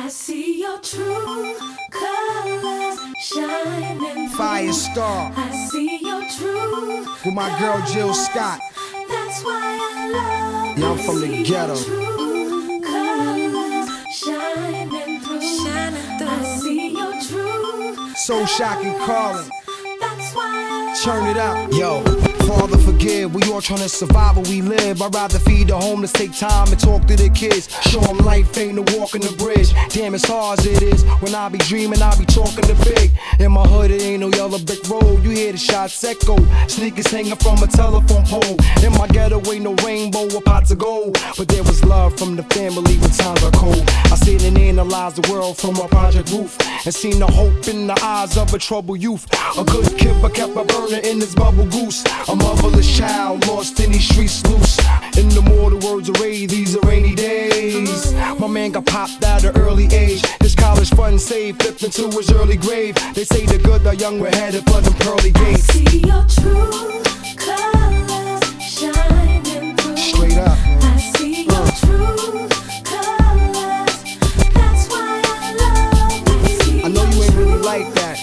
I see your true colors shining through. Firestar. I see your true with my girl Jill Scott. That's why I love you. Yeah, I'm from the ghetto. True colors shining through. I see your true So shocking calling. That's why I Turn it up. Yo, Father forgive, we all tryna survive where we live. I'd rather feed the homeless, take time and talk to the kids. Show them life ain't a walk on the bridge. Damn, it's hard as it is. When I be dreaming, I be talking to big. In my hood, it ain't no yellow brick road. You hear the shots echo. Sneakers hanging from a telephone pole. In my ghetto, ain't no rainbow or pots of gold. But there was love from the family when times are cold. I sit and analyze the world from a project roof and seen the hope in the eyes of a troubled youth. A good kid, but kept a burner in his bubble goose. A motherless child lost in these streets loose. In the mortal words of Ray, these are rainy days. My man got popped at an early age. His college fund saved flipped into his early grave. They say the good, the young were headed for them pearly gates. I see your true colors shining through. Straight up. I see your true colors. That's why I love you. I know you ain't really like that,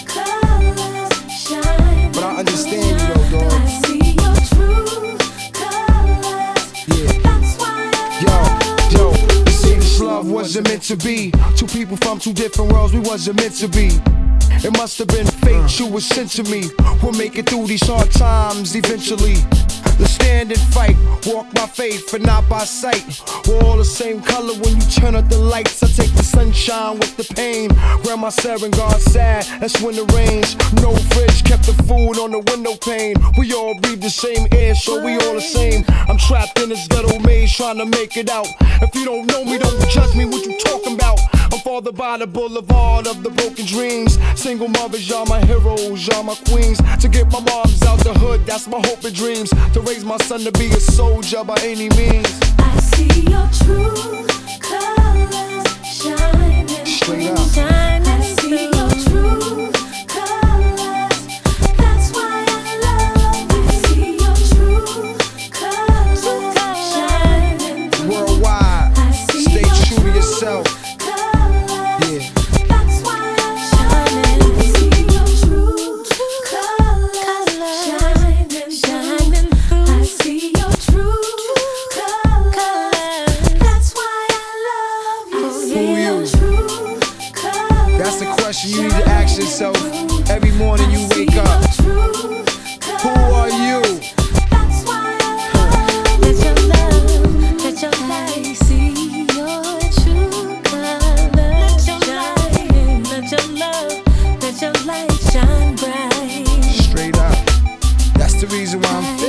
but I understand you though, dog. I see your true colors. Yeah. That's why I Yo, you see this love wasn't meant to be. Two people from two different worlds, we wasn't meant to be. It must have been fate you were sent to me. We'll make it through these hard times eventually. Let's stand and fight, walk by faith and not by sight. We're all the same color when you turn up the lights. I take the sunshine with the pain. Grandma said when God's sad, that's when it rains. No fridge, kept the food on the window pane. We all breathe the same air, so we all the same. I'm trapped in this ghetto maze trying to make it out. If you don't know me, don't judge me, what you talking about? I'm fathered by the boulevard of the broken dreams. Single mothers, y'all my heroes, y'all my queens. To get my moms out the hood, that's my hope and dreams. To raise my son to be a soldier by any means. I see your true colors shining Straight up. through. I see your true colors. That's why I love you. I see your true colors shining through. Worldwide, I see stay your true to true yourself. colors. Yeah. That's why I'm shining. I see your true colors shining through. I see your true colors. That's why I love you. Who you? True colors. That's the question you need to ask yourself every morning you wake up. Who are you? That's why I love you. Let your love, let your light see your true colors. Let your light, let your love, let your light shine bright. Straight up. That's the reason why I'm